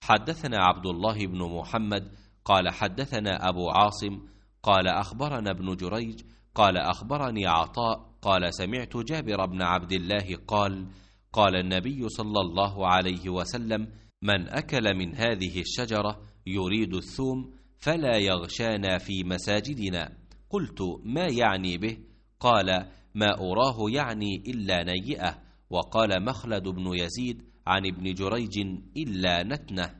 حدثنا عبد الله بن محمد قال حدثنا أبو عاصم قال أخبرنا ابن جريج قال أخبرني عطاء قال سمعت جابر بن عبد الله قال قال النبي صلى الله عليه وسلم من أكل من هذه الشجرة يريد الثوم فلا يغشانا في مساجدنا. قلت ما يعني به؟ قال ما أراه يعني إلا نيئة. وقال مخلد بن يزيد عن ابن جريج إلا نتنه.